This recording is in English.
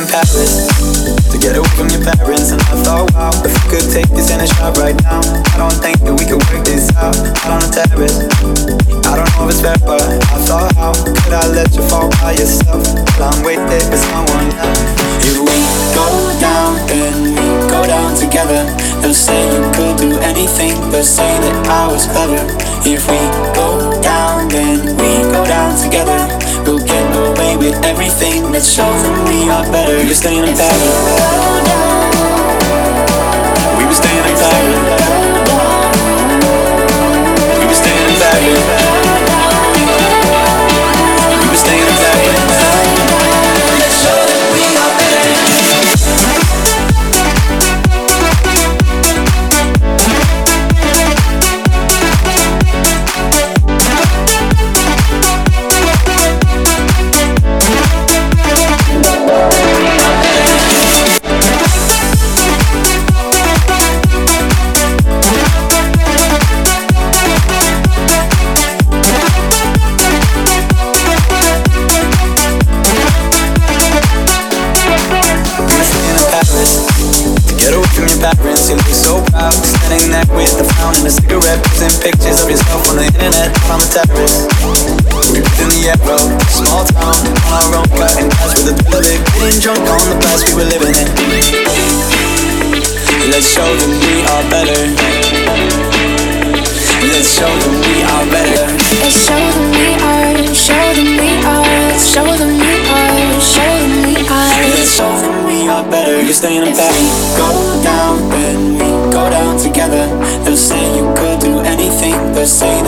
in Paris to get away from your parents, and I thought, wow, if we could take this in a shot right now, I don't think that we could work this out on the terrace. I don't know if it's fair, but I thought, how could I let you fall by yourself while I'm waiting for someone else? If we go down, then we go down together. They'll say you could do anything, they'll say that I was clever. If we go down, then we go down together. We'll get away with everything. Let's show them we are better. We were staying in Paris. We were staying in Paris. We were staying in Paris. We were staying in Paris. Let's show them we are better. Parents, you look so proud, standing there with the frown and a cigarette, posting pictures of yourself on the internet. I'm a terrorist. We lived in the Euro, small town, on our own, cutting cash with a dollar big, getting drunk on the past we were living in. Let's show them we are better. Let's show them we are better. Let's show them we are. Show them we are. Show them we are. Show them we are. Let's show them we are better. You're staying in Paris. Go down, then we go down together. They'll say you could do anything. They'll say